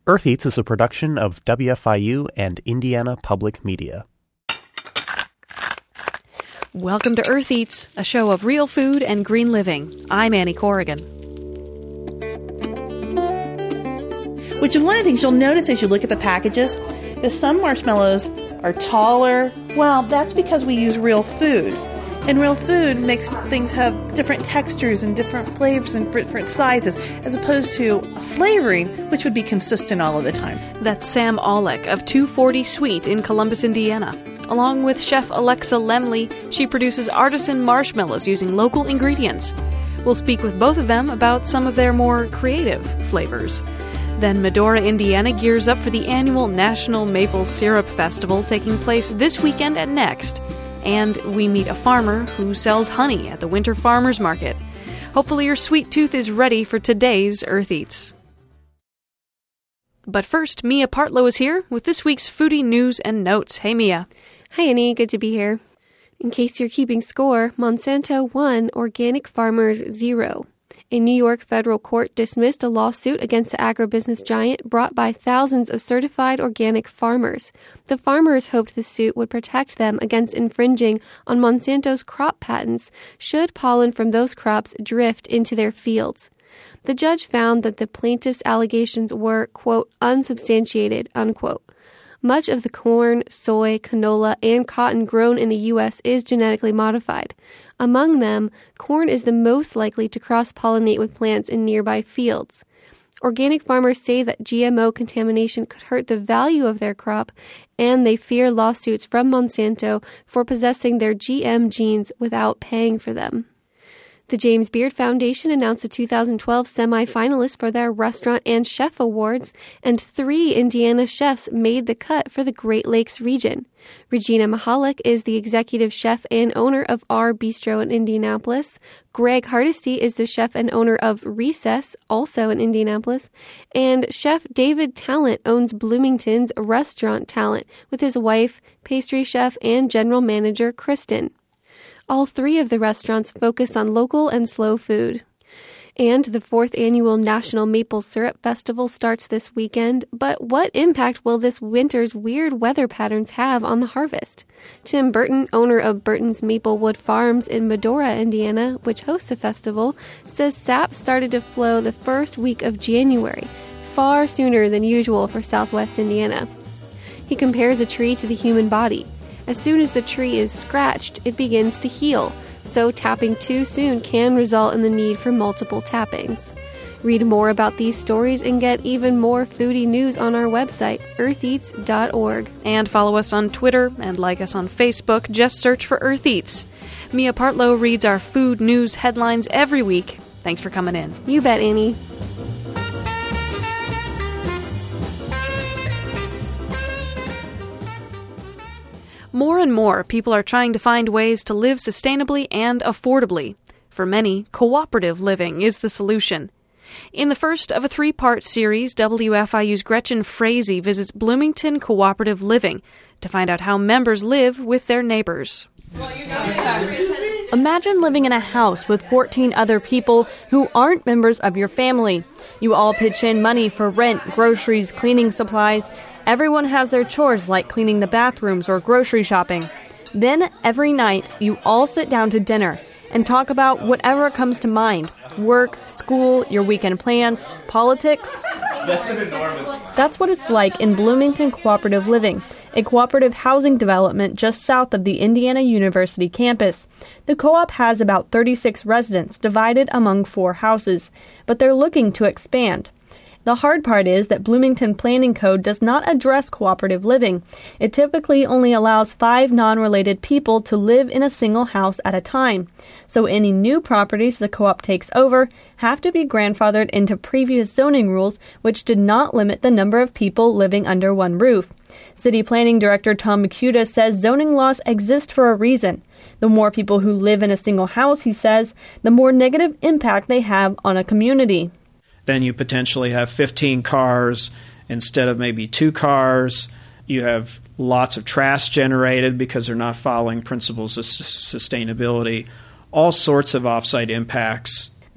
Earth Eats is a production of WFIU and Indiana Public Media. Welcome to Earth Eats, a show of real food and green living. I'm Annie Corrigan. Which is one of the things you'll notice as you look at the packages, that some marshmallows are taller. Well, that's because we use real food. And real food makes things have different textures and different flavors and different sizes, as opposed to a flavoring, which would be consistent all of the time. That's Sam Aulick of 240 Sweet in Columbus, Indiana. Along with Chef Alexa Lemley, she produces artisan marshmallows using local ingredients. We'll speak with both of them about some of their more creative flavors. Then Medora, Indiana gears up for the annual National Maple Syrup Festival taking place this weekend at Next. And we meet a farmer who sells honey at the Winter Farmers Market. Hopefully your sweet tooth is ready for today's Earth Eats. But first, Mia Partlow is here with this week's foodie news and notes. Hey, Mia. Hi, Annie. Good to be here. In case you're keeping score, Monsanto 1, organic farmers 0. A New York federal court dismissed a lawsuit against the agribusiness giant brought by thousands of certified organic farmers. The farmers hoped the suit would protect them against infringing on Monsanto's crop patents should pollen from those crops drift into their fields. The judge found that the plaintiffs' allegations were, quote, unsubstantiated, unquote. Much of the corn, soy, canola, and cotton grown in the U.S. is genetically modified. Among them, corn is the most likely to cross-pollinate with plants in nearby fields. Organic farmers say that GMO contamination could hurt the value of their crop, and they fear lawsuits from Monsanto for possessing their GM genes without paying for them. The James Beard Foundation announced the 2012 semi-finalists for their Restaurant and Chef Awards, and 3 Indiana chefs made the cut for the Great Lakes region. Regina Mahalik is the executive chef and owner of Our Bistro in Indianapolis. Greg Hardesty is the chef and owner of Recess, also in Indianapolis. And Chef David Talent owns Bloomington's Restaurant Talent with his wife, pastry chef, and general manager Kristen. All 3 of the restaurants focus on local and slow food. And the 4th annual National Maple Syrup Festival starts this weekend, but what impact will this winter's weird weather patterns have on the harvest? Tim Burton, owner of Burton's Maplewood Farms in Medora, Indiana, which hosts the festival, says sap started to flow the first week of January, far sooner than usual for Southwest Indiana. He compares a tree to the human body. As soon as the tree is scratched, it begins to heal, so tapping too soon can result in the need for multiple tappings. Read more about these stories and get even more foodie news on our website, eartheats.org. And follow us on Twitter and like us on Facebook. Just search for Earth Eats. Mia Partlow reads our food news headlines every week. Thanks for coming in. You bet, Annie. More and more people are trying to find ways to live sustainably and affordably. For many, cooperative living is the solution. In the first of a 3-part series, WFIU's Gretchen Frazee visits Bloomington Cooperative Living to find out how members live with their neighbors. Imagine living in a house with 14 other people who aren't members of your family. You all pitch in money for rent, groceries, cleaning supplies. Everyone has their chores like cleaning the bathrooms or grocery shopping. Then, every night, you all sit down to dinner and talk about whatever comes to mind. Work, school, your weekend plans, politics. That's what it's like in Bloomington Cooperative Living, a cooperative housing development just south of the Indiana University campus. The co-op has about 36 residents divided among 4 houses, but they're looking to expand. The hard part is that Bloomington Planning Code does not address cooperative living. It typically only allows 5 non-related people to live in a single house at a time. So any new properties the co-op takes over have to be grandfathered into previous zoning rules, which did not limit the number of people living under one roof. City Planning Director Tom McCuda says zoning laws exist for a reason. The more people who live in a single house, he says, the more negative impact they have on a community. Then you potentially have 15 cars instead of maybe 2 cars. You have lots of trash generated because they're not following principles of sustainability. All sorts of off-site impacts.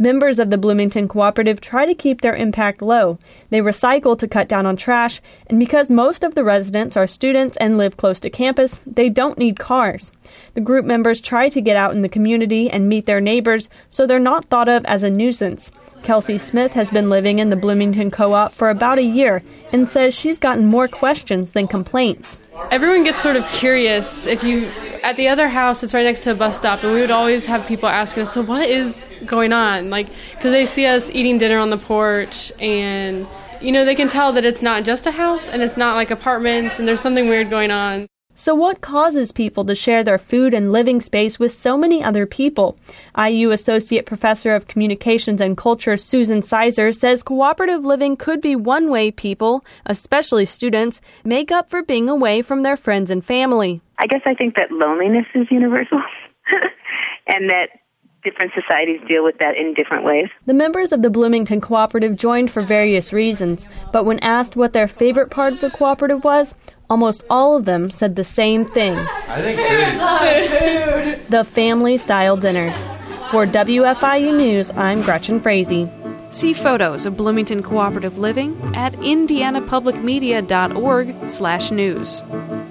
Members of the Bloomington Cooperative try to keep their impact low. They recycle to cut down on trash, and because most of the residents are students and live close to campus, they don't need cars. The group members try to get out in the community and meet their neighbors so they're not thought of as a nuisance. Kelsey Smith has been living in the Bloomington Co-op for about a year and says she's gotten more questions than complaints. Everyone gets sort of curious. At the other house, it's right next to a bus stop, and we would always have people asking us, so what is going on? Because they see us eating dinner on the porch, and, they can tell that it's not just a house, and it's not like apartments, and there's something weird going on. So what causes people to share their food and living space with so many other people? IU Associate Professor of Communications and Culture Susan Sizer says cooperative living could be one way people, especially students, make up for being away from their friends and family. I guess I think that loneliness is universal and that different societies deal with that in different ways. The members of the Bloomington Cooperative joined for various reasons, but when asked what their favorite part of the cooperative was, almost all of them said the same thing. I think food. The family-style dinners. For WFIU News, I'm Gretchen Frazee. See photos of Bloomington Cooperative Living at indianapublicmedia.org/news.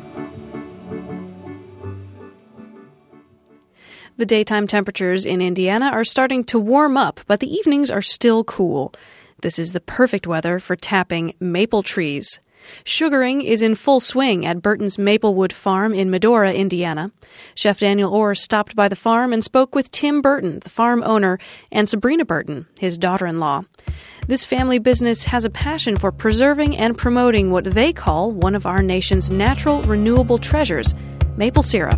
The daytime temperatures in Indiana are starting to warm up, but the evenings are still cool. This is the perfect weather for tapping maple trees. Sugaring is in full swing at Burton's Maplewood Farm in Medora, Indiana. Chef Daniel Orr stopped by the farm and spoke with Tim Burton, the farm owner, and Sabrina Burton, his daughter-in-law. This family business has a passion for preserving and promoting what they call one of our nation's natural renewable treasures, maple syrup.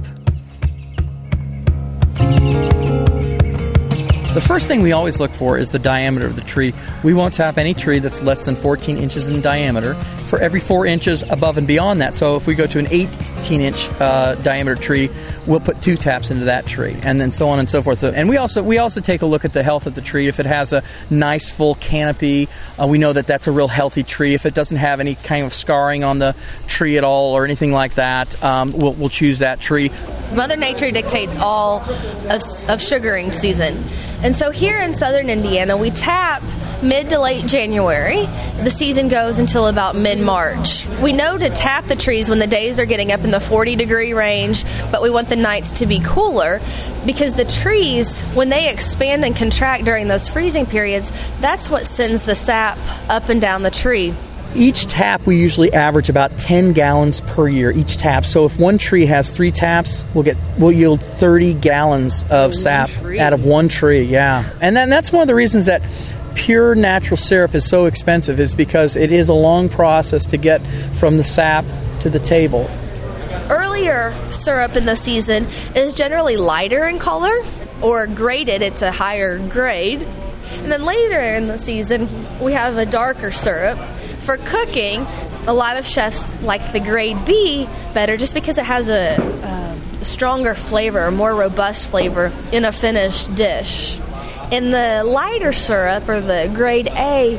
The first thing we always look for is the diameter of the tree. We won't tap any tree that's less than 14 inches in diameter for every 4 inches above and beyond that. So if we go to an 18-inch diameter tree, we'll put 2 taps into that tree, and then so on and so forth. And we also take a look at the health of the tree. If it has a nice full canopy, we know that that's a real healthy tree. If it doesn't have any kind of scarring on the tree at all or anything like that, we'll choose that tree. Mother Nature dictates all of sugaring season. And so here in southern Indiana, we tap mid to late January. The season goes until about mid-March. We know to tap the trees when the days are getting up in the 40-degree range, but we want the nights to be cooler because the trees, when they expand and contract during those freezing periods, that's what sends the sap up and down the tree. Each tap, we usually average about 10 gallons per year, each tap. So if one tree has 3 taps, we'll yield 30 gallons of sap out of one tree, yeah. And then that's one of the reasons that pure natural syrup is so expensive, is because it is a long process to get from the sap to the table. Earlier syrup in the season is generally lighter in color, or graded, it's a higher grade. And then later in the season, we have a darker syrup. For cooking, a lot of chefs like the grade B better just because it has a stronger flavor, a more robust flavor in a finished dish. And the lighter syrup, or the grade A,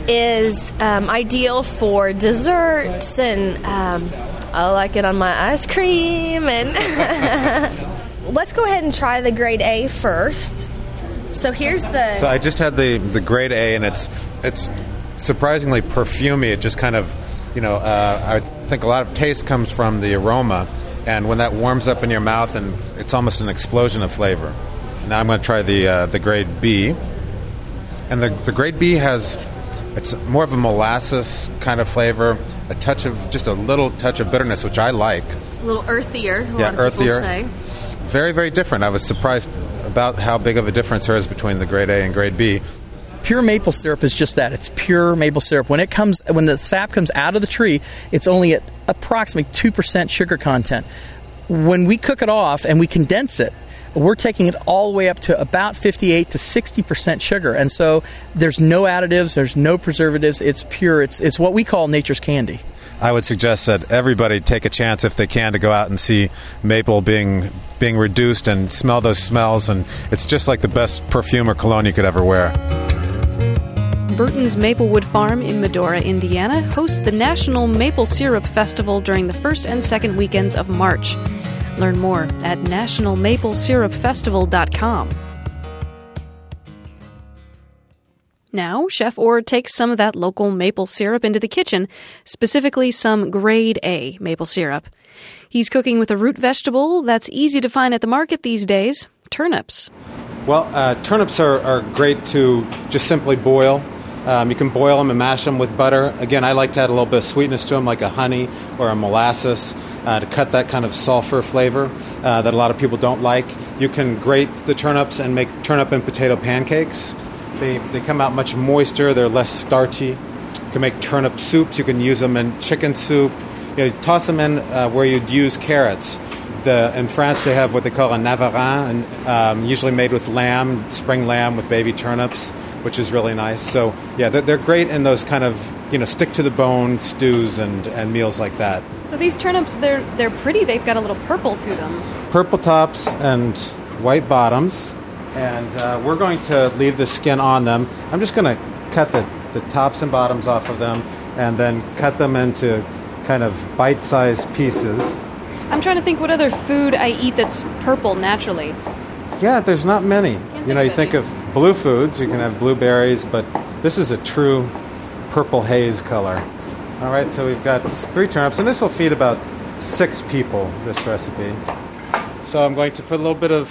is ideal for desserts, and I like it on my ice cream. And let's go ahead and try the grade A first. So here's the... So I just had the grade A, and it's surprisingly perfumey. It just kind of, I think a lot of taste comes from the aroma, and when that warms up in your mouth, and it's almost an explosion of flavor. Now I'm going to try the grade B, and the grade B it's more of a molasses kind of flavor, just a little touch of bitterness, which I like. A little earthier. A lot of earthier. People say. Very, very different. I was surprised about how big of a difference there is between the grade A and grade B. Pure maple syrup is just that. It's pure maple syrup. When the sap comes out of the tree, it's only at approximately 2% sugar content. When we cook it off and we condense it, we're taking it all the way up to about 58 to 60% sugar. And so there's no additives, there's no preservatives. It's pure. It's what we call nature's candy. I would suggest that everybody take a chance, if they can, to go out and see maple being reduced and smell those smells. And it's just like the best perfume or cologne you could ever wear. Burton's Maplewood Farm in Medora, Indiana, hosts the National Maple Syrup Festival during the first and second weekends of March. Learn more at nationalmaplesyrupfestival.com. Now, Chef Orr takes some of that local maple syrup into the kitchen, specifically some Grade A maple syrup. He's cooking with a root vegetable that's easy to find at the market these days, turnips. Well, turnips are great to just simply boil. You can boil them and mash them with butter. Again, I like to add a little bit of sweetness to them, like a honey or a molasses, to cut that kind of sulfur flavor that a lot of people don't like. You can grate the turnips and make turnip and potato pancakes. They come out much moister. They're less starchy. You can make turnip soups. You can use them in chicken soup. You toss them in where you'd use carrots. In France, they have what they call a navarin, and usually made with lamb, spring lamb with baby turnips, which is really nice. So, yeah, they're great in those kind of, stick-to-the-bone stews and meals like that. So these turnips, they're pretty. They've got a little purple to them. Purple tops and white bottoms. And we're going to leave the skin on them. I'm just going to cut the tops and bottoms off of them and then cut them into kind of bite-sized pieces. I'm trying to think what other food I eat that's purple naturally. Yeah, there's not many. You think of blue foods, you can have blueberries, but this is a true purple haze color. All right, so we've got 3 turnips, and this will feed about 6 people, this recipe. So I'm going to put a little bit of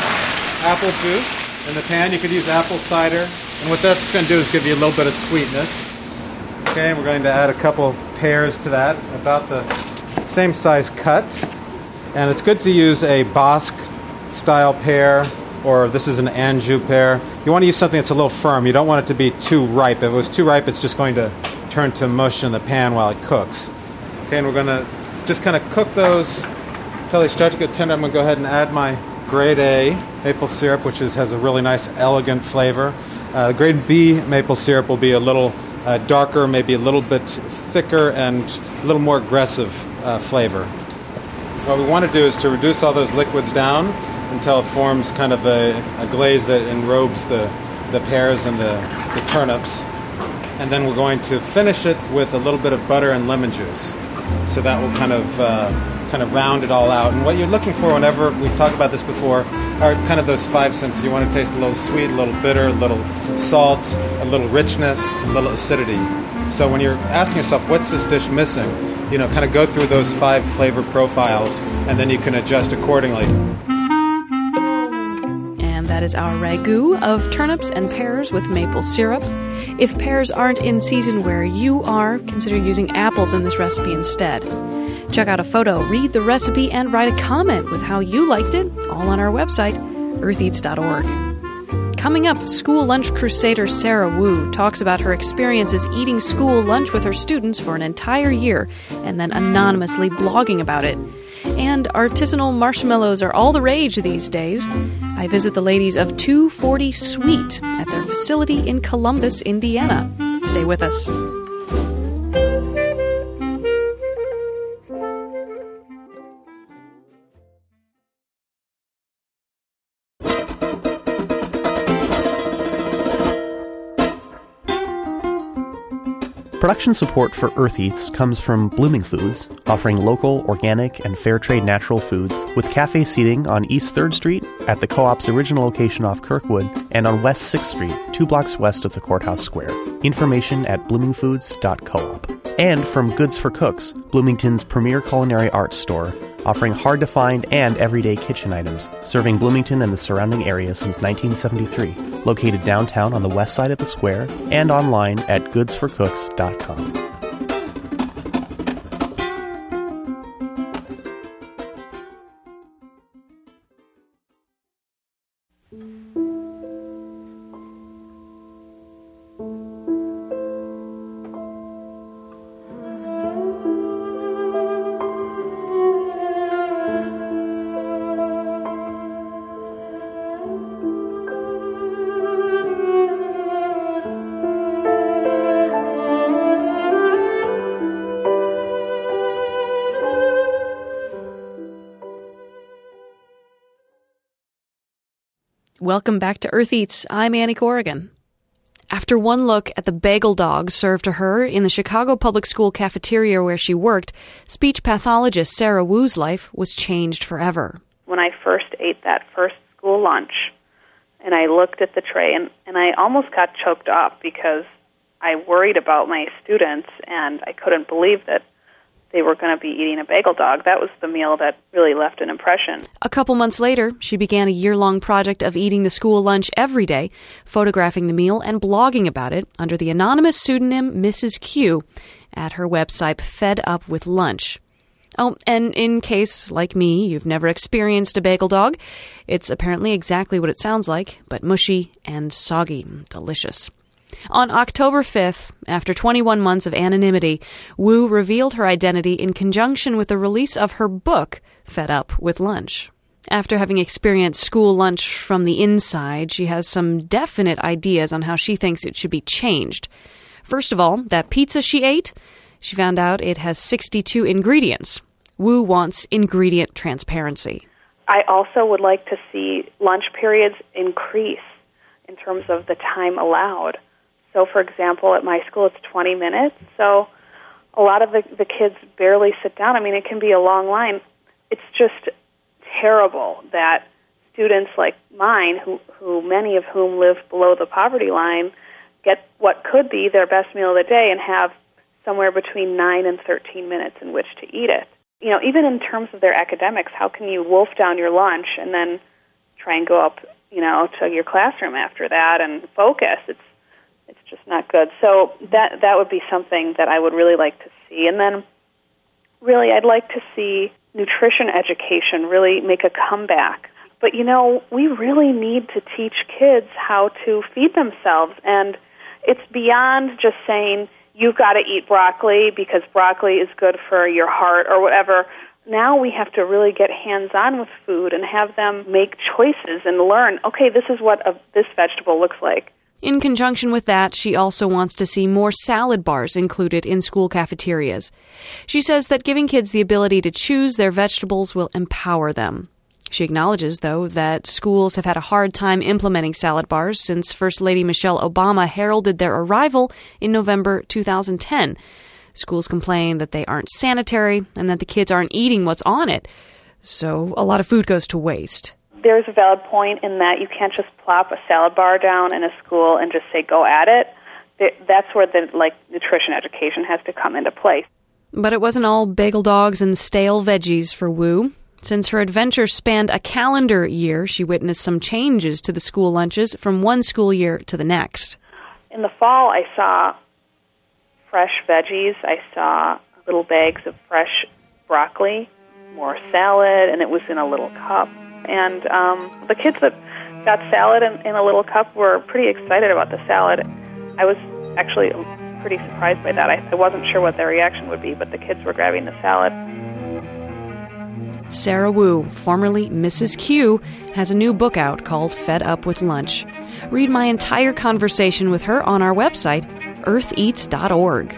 apple juice in the pan. You could use apple cider, and what that's going to do is give you a little bit of sweetness. Okay, we're going to add a couple pears to that, about the same size cut. And it's good to use a Basque style pear, or this is an Anjou pear. You want to use something that's a little firm. You don't want it to be too ripe. If it was too ripe, it's just going to turn to mush in the pan while it cooks. Okay, and we're going to just kind of cook those until they start to get tender. I'm going to go ahead and add my Grade A maple syrup, which has a really nice, elegant flavor. Grade B maple syrup will be a little darker, maybe a little bit thicker, and a little more aggressive flavor. What we want to do is to reduce all those liquids down until it forms kind of a glaze that enrobes the pears and the turnips. And then we're going to finish it with a little bit of butter and lemon juice. So that will kind of round it all out. And what you're looking for whenever, we've talked about this before, are kind of those 5 senses. You want to taste a little sweet, a little bitter, a little salt, a little richness, a little acidity. So when you're asking yourself, what's this dish missing? Kind of go through those 5 flavor profiles, and then you can adjust accordingly. And that is our ragu of turnips and pears with maple syrup. If pears aren't in season where you are, consider using apples in this recipe instead. Check out a photo, read the recipe, and write a comment with how you liked it, all on our website, eartheats.org. Coming up, school lunch crusader Sarah Wu talks about her experiences eating school lunch with her students for an entire year and then anonymously blogging about it. And artisanal marshmallows are all the rage these days. I visit the ladies of 240 Sweet at their facility in Columbus, Indiana. Stay with us. Production support for Earth Eats comes from Blooming Foods, offering local, organic, and fair trade natural foods, with cafe seating on East 3rd Street, at the Co-op's original location off Kirkwood, and on West 6th Street, 2 blocks west of the Courthouse Square. Information at bloomingfoods.coop. And from Goods for Cooks, Bloomington's premier culinary arts store, offering hard-to-find and everyday kitchen items, serving Bloomington and the surrounding area since 1973, located downtown on the west side of the square, and online at goodsforcooks.com. Welcome back to Earth Eats. I'm Annie Corrigan. After one look at the bagel dog served to her in the Chicago Public School cafeteria where she worked, speech pathologist Sarah Wu's life was changed forever. When I first ate that first school lunch and I looked at the tray, and I almost got choked up because I worried about my students, and I couldn't believe that they were going to be eating a bagel dog. That was the meal that really left an impression. A couple months later, she began a year-long project of eating the school lunch every day, photographing the meal and blogging about it under the anonymous pseudonym Mrs. Q at her website Fed Up with Lunch. Oh, and in case, like me, you've never experienced a bagel dog, it's apparently exactly what it sounds like, but mushy and soggy. Delicious. On October 5th, after 21 months of anonymity, Wu revealed her identity in conjunction with the release of her book, Fed Up with Lunch. After having experienced school lunch from the inside, she has some definite ideas on how she thinks it should be changed. First of all, that pizza she ate, she found out it has 62 ingredients. Wu wants ingredient transparency. I also would like to see lunch periods increase in terms of the time allowed. So, for example, at my school, it's 20 minutes. So a lot of the kids barely sit down. I mean, it can be a long line. It's just terrible that students like mine, who many of whom live below the poverty line, get what could be their best meal of the day and have somewhere between 9 and 13 minutes in which to eat it. You know, even in terms of their academics, how can you wolf down your lunch and then try and go up, to your classroom after that and focus? It's just not good. So that would be something that I would really like to see. And then really I'd like to see nutrition education really make a comeback. But, we really need to teach kids how to feed themselves. And it's beyond just saying, you've got to eat broccoli because broccoli is good for your heart or whatever. Now we have to really get hands-on with food and have them make choices and learn, okay, this is what this vegetable looks like. In conjunction with that, she also wants to see more salad bars included in school cafeterias. She says that giving kids the ability to choose their vegetables will empower them. She acknowledges, though, that schools have had a hard time implementing salad bars since First Lady Michelle Obama heralded their arrival in November 2010. Schools complain that they aren't sanitary and that the kids aren't eating what's on it, so a lot of food goes to waste. There's a valid point in that you can't just plop a salad bar down in a school and just say, go at it. That's where the nutrition education has to come into play. But it wasn't all bagel dogs and stale veggies for Wu. Since her adventure spanned a calendar year, she witnessed some changes to the school lunches from one school year to the next. In the fall, I saw fresh veggies. I saw little bags of fresh broccoli, more salad, and it was in a little cup. And the kids that got salad in a little cup were pretty excited about the salad. I was actually pretty surprised by that. I wasn't sure what their reaction would be, but the kids were grabbing the salad. Sarah Wu, formerly Mrs. Q, has a new book out called Fed Up with Lunch. Read my entire conversation with her on our website, eartheats.org.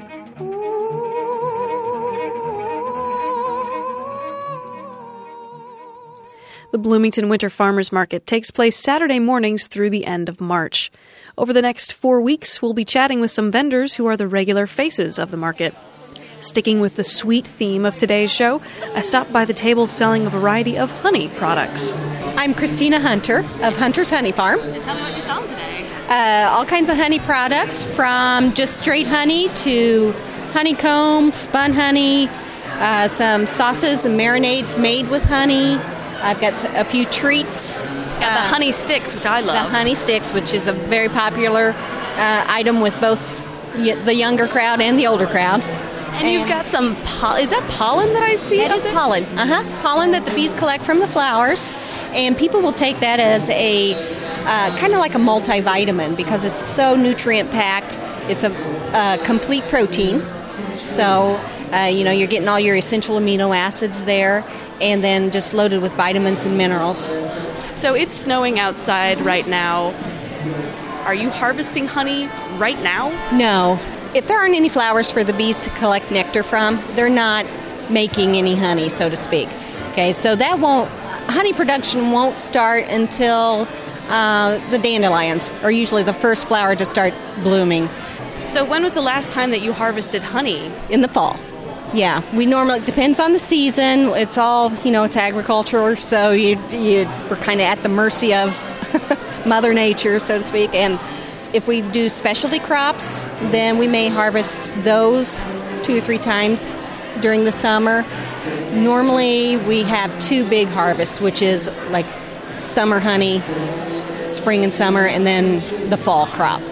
The Bloomington Winter Farmers Market takes place Saturday mornings through the end of March. Over the next 4 weeks, we'll be chatting with some vendors who are the regular faces of the market. Sticking with the sweet theme of today's show, I stopped by the table selling a variety of honey products. I'm Christina Hunter of Hunter's Honey Farm. And tell me what you're selling today. All kinds of honey products, from just straight honey to honeycomb, spun honey, some sauces and marinades made with honey. I've got a few treats. Got the honey sticks, which I love. The honey sticks, which is a very popular item with both the younger crowd and the older crowd. And you've got some, is that pollen that I see? It is pollen. Pollen that the bees collect from the flowers. And people will take that as a kind of like a multivitamin because it's so nutrient-packed. It's a complete protein. So, you're getting all your essential amino acids there, and then just loaded with vitamins and minerals. So it's snowing outside right now. Are you harvesting honey right now? No. If there aren't any flowers for the bees to collect nectar from, they're not making any honey, so to speak. Okay, so honey production won't start until the dandelions are usually the first flower to start blooming. So when was the last time that you harvested honey? In the fall. Yeah, we normally, it depends on the season. It's all, it's agriculture, so we're kind of at the mercy of Mother Nature, so to speak. And if we do specialty crops, then we may harvest those 2 or 3 times during the summer. Normally, we have 2 big harvests, which is like summer honey, spring and summer, and then the fall crop.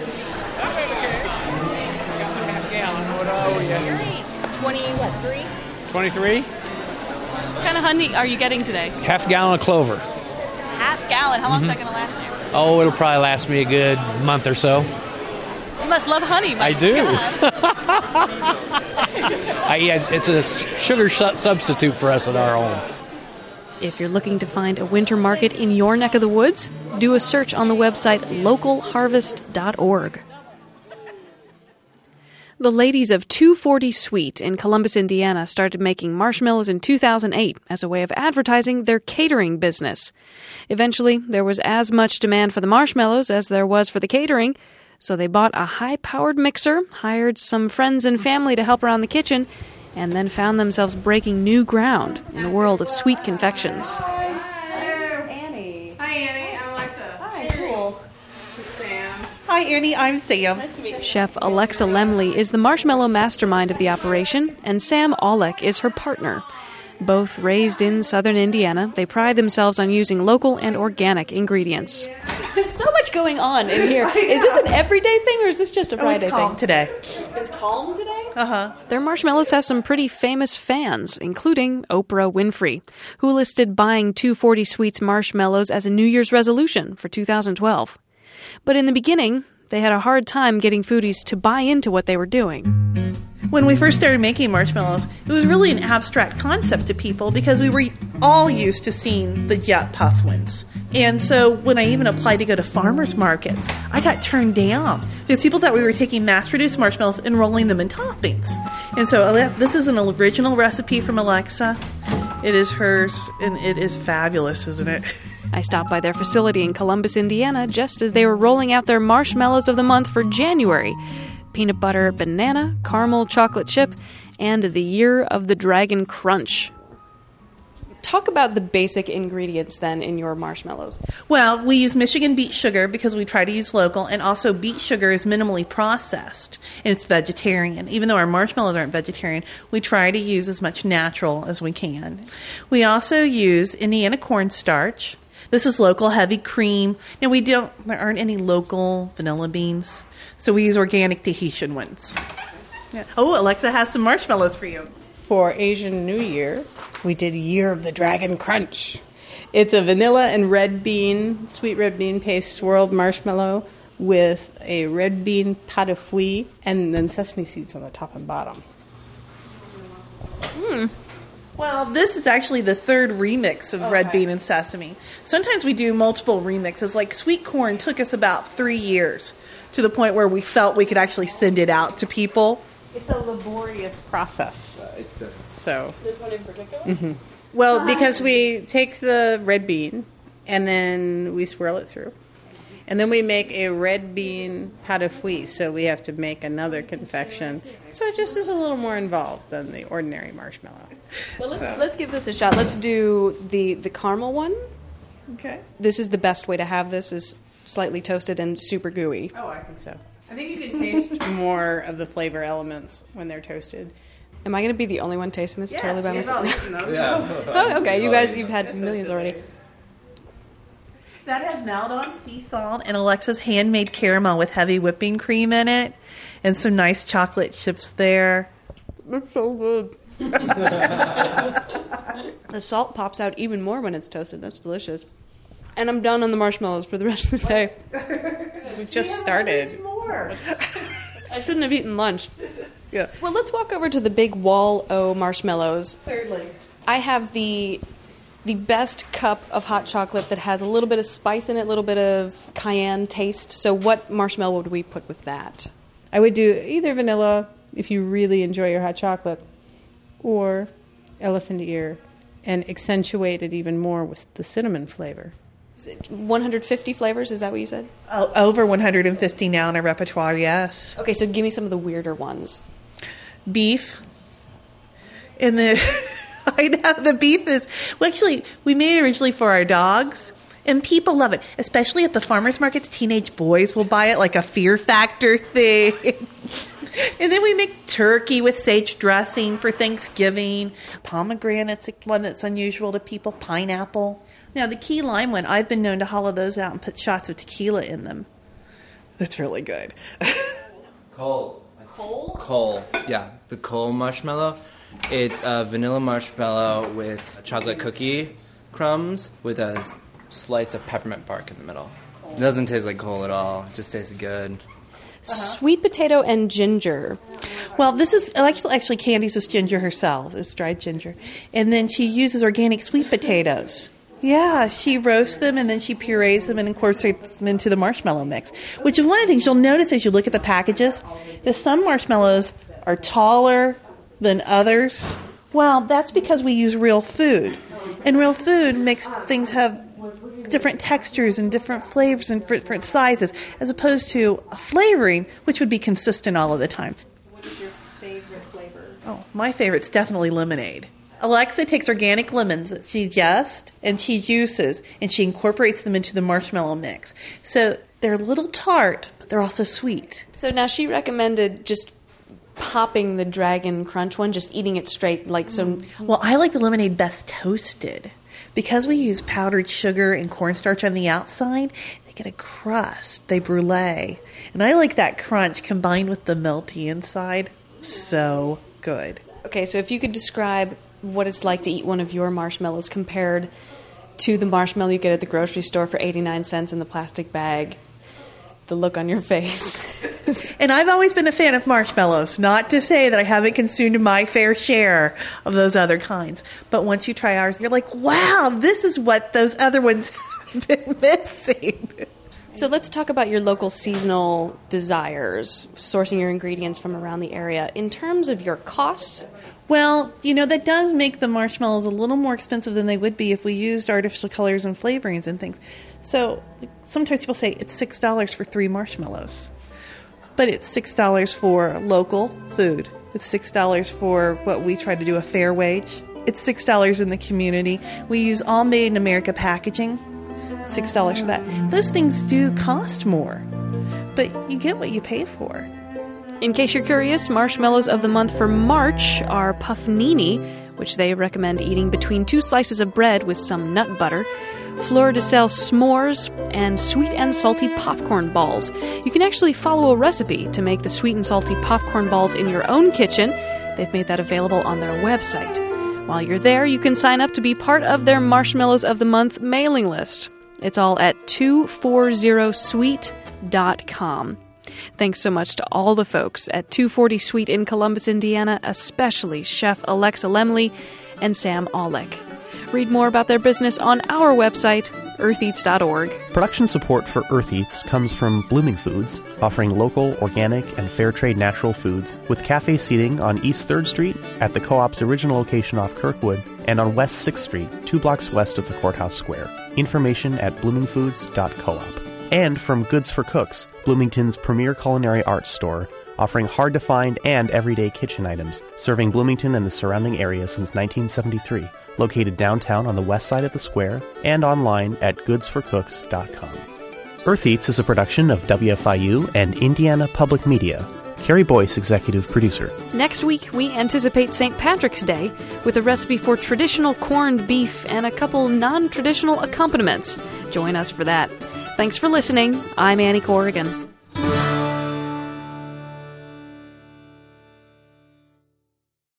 3? 23. What kind of honey are you getting today? Half gallon of clover. Half gallon. How long is that going to last you? Oh, it'll probably last me a good month or so. You must love honey. I do. It's a sugar substitute for us at our home. If you're looking to find a winter market in your neck of the woods, do a search on the website localharvest.org. The ladies of 240 Sweet in Columbus, Indiana started making marshmallows in 2008 as a way of advertising their catering business. Eventually, there was as much demand for the marshmallows as there was for the catering, so they bought a high-powered mixer, hired some friends and family to help around the kitchen, and then found themselves breaking new ground in the world of sweet confections. Annie. Hi, Annie. I'm Alexa. Hi, cool. This is Sam. Hi, Annie. I'm Sam. Nice to meet you. Chef Alexa Lemley is the marshmallow mastermind of the operation, and Sam Aulick is her partner. Both raised in southern Indiana, they pride themselves on using local and organic ingredients. There's so much going on in here. Is this an everyday thing, or is this just a Friday it's calm thing? Today. It's calm today? Uh-huh. Their marshmallows have some pretty famous fans, including Oprah Winfrey, who listed buying 240 Sweets marshmallows as a New Year's resolution for 2012. But in the beginning, they had a hard time getting foodies to buy into what they were doing. When we first started making marshmallows, it was really an abstract concept to people because we were all used to seeing the jet puff ones. And so when I even applied to go to farmers markets, I got turned down because people thought we were taking mass-produced marshmallows and rolling them in toppings. And so this is an original recipe from Alexa. It is hers, and it is fabulous, isn't it? I stopped by their facility in Columbus, Indiana, just as they were rolling out their marshmallows of the month for January. Peanut butter, banana, caramel, chocolate chip, and the Year of the Dragon Crunch. Talk about the basic ingredients then in your marshmallows. Well, we use Michigan beet sugar because we try to use local, and also beet sugar is minimally processed, and it's vegetarian. Even though our marshmallows aren't vegetarian, we try to use as much natural as we can. We also use Indiana cornstarch. This is local heavy cream. Now, there aren't any local vanilla beans, so we use organic Tahitian ones. Yeah. Oh, Alexa has some marshmallows for you. For Asian New Year, we did Year of the Dragon Crunch. It's a vanilla and sweet red bean paste swirled marshmallow with a red bean pot de fouille and then sesame seeds on the top and bottom. Well, this is actually the third remix of red bean and sesame. Sometimes we do multiple remixes. Like sweet corn took us about 3 years to the point where we felt we could actually send it out to people. It's a laborious process. So this one in particular? Mm-hmm. Well, because we take the red bean and then we swirl it through. And then we make a red bean pot de fouille, so we have to make another confection. So it just is a little more involved than the ordinary marshmallow. Well, let's give this a shot. Let's do the caramel one. Okay. This is the best way to have this, is slightly toasted and super gooey. Oh, I think so. I think you can taste more of the flavor elements when they're toasted. Am I going to be the only one tasting this totally by myself? Yeah. Oh, okay. You've had millions already. That has Maldon sea salt and Alexa's handmade caramel with heavy whipping cream in it, and some nice chocolate chips there. That's so good. The salt pops out even more when it's toasted. That's delicious. And I'm done on the marshmallows for the rest of the day. We've just started. More. I shouldn't have eaten lunch. Yeah. Well, let's walk over to the big Wall O marshmallows. Certainly. I have the best cup of hot chocolate that has a little bit of spice in it, a little bit of cayenne taste. So what marshmallow would we put with that? I would do either vanilla, if you really enjoy your hot chocolate, or elephant ear, and accentuate it even more with the cinnamon flavor. 150 flavors, is that what you said? Over 150 now in our repertoire, yes. Okay, so give me some of the weirder ones. Beef. And I know the beef is... Well, actually, we made it originally for our dogs, And people love it, especially at the farmers markets. Teenage boys will buy it like a Fear Factor thing. And then we make turkey with sage dressing for Thanksgiving. Pomegranate's one that's unusual to people. Pineapple. Now, the key lime one, I've been known to hollow those out and put shots of tequila in them. That's really good. Cole? Yeah, the Cole marshmallow. It's a vanilla marshmallow with chocolate cookie crumbs with a slice of peppermint bark in the middle. It doesn't taste like Cole at all. It just tastes good. Sweet potato and ginger. Well, this is actually Candy's is ginger herself. It's dried ginger. And then she uses organic sweet potatoes. Yeah, she roasts them and then she purees them and incorporates them into the marshmallow mix, which is one of the things you'll notice as you look at the packages. That some marshmallows are taller than others. Well, that's because we use real food. And real food makes things have different textures and different flavors and different sizes, as opposed to a flavoring, which would be consistent all of the time. What is your favorite flavor? Oh, my favorite's definitely lemonade. Alexa takes organic lemons that she justs and she juices, and she incorporates them into the marshmallow mix. So they're a little tart, but they're also sweet. So now she recommended just popping the Dragon Crunch one, just eating it straight, like so. Well, I like the lemonade best toasted. Because we use powdered sugar and cornstarch on the outside, they get a crust. They brulee. And I like that crunch combined with the melty inside. So good. Okay, so if you could describe what it's like to eat one of your marshmallows compared to the marshmallow you get at the grocery store for 89 cents in the plastic bag, the look on your face. And I've always been a fan of marshmallows, not to say that I haven't consumed my fair share of those other kinds. But once you try ours, you're like, wow, this is what those other ones have been missing. So let's talk about your local seasonal desires, sourcing your ingredients from around the area. In terms of your cost, well, that does make the marshmallows a little more expensive than they would be if we used artificial colors and flavorings and things. So sometimes people say it's $6 for 3 marshmallows. But it's $6 for local food. It's $6 for what we try to do a fair wage. It's $6 in the community. We use all made in America packaging. It's $6 for that. Those things do cost more, but you get what you pay for. In case you're curious, marshmallows of the month for March are Puffnini, which they recommend eating between 2 slices of bread with some nut butter, Fleur de Sel s'mores, and sweet and salty popcorn balls. You can actually follow a recipe to make the sweet and salty popcorn balls in your own kitchen. They've made that available on their website. While you're there, you can sign up to be part of their Marshmallows of the Month mailing list. It's all at 240sweet.com. Thanks so much to all the folks at 240 Sweet in Columbus, Indiana, especially Chef Alexa Lemley and Sam Aulick. Read more about their business on our website, eartheats.org. Production support for Earth Eats comes from Blooming Foods, offering local, organic, and fair trade natural foods, with cafe seating on East 3rd Street at the Co-op's original location off Kirkwood, and on West 6th Street, 2 blocks west of the Courthouse Square. Information at bloomingfoods.coop. And from Goods for Cooks, Bloomington's premier culinary arts store, offering hard-to-find and everyday kitchen items, serving Bloomington and the surrounding area since 1973. Located downtown on the west side of the square, and online at goodsforcooks.com. Earth Eats is a production of WFIU and Indiana Public Media. Carrie Boyce, executive producer. Next week, we anticipate St. Patrick's Day with a recipe for traditional corned beef and a couple non-traditional accompaniments. Join us for that. Thanks for listening. I'm Annie Corrigan.